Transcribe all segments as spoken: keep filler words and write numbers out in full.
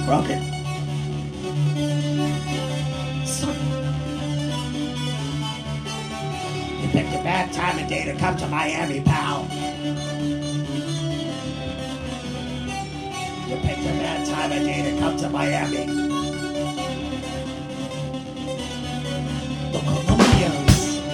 broken. Son. You picked a bad time of day to come to Miami, pal. You picked a bad time of day to come to Miami. The Colombians.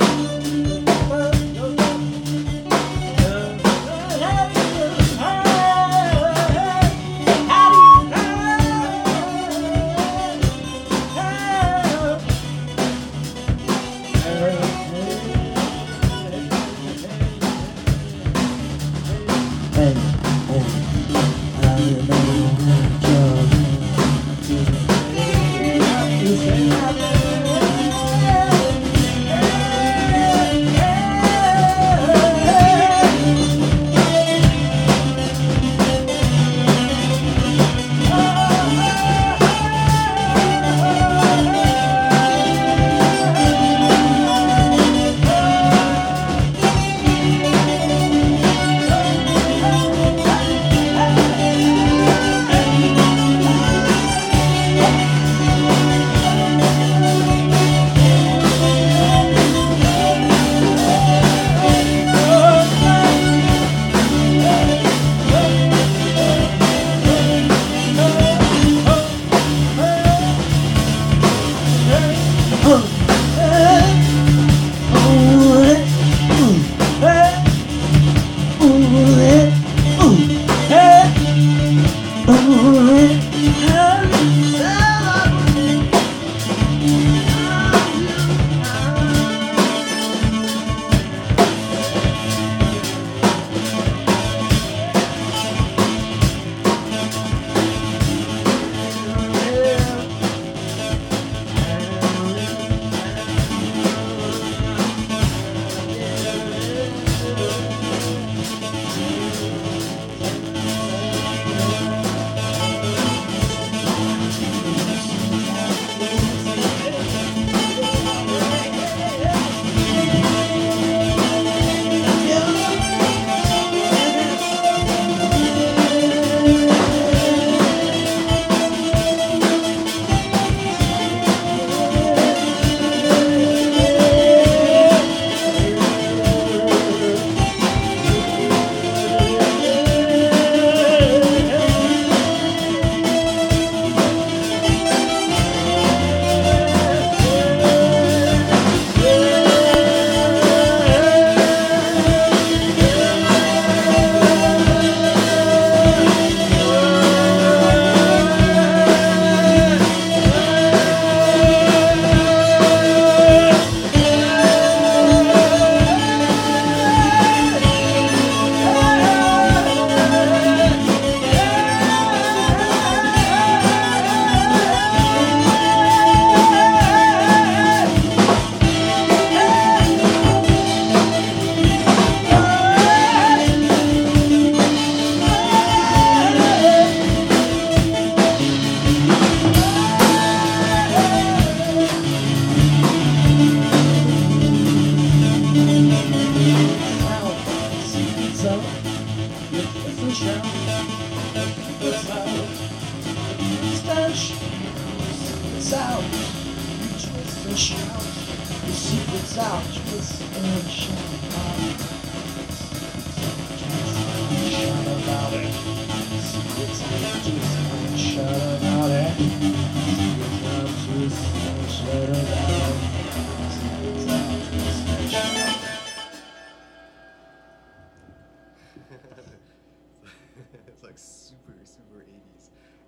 It's like super, super eighties.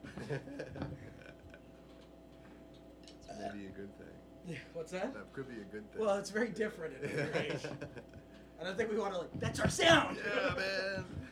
It's maybe a good thing. Yeah, what's that? That could be a good thing. Well, it's very different at any rate. I don't think we want to like, that's our sound! Yeah, man!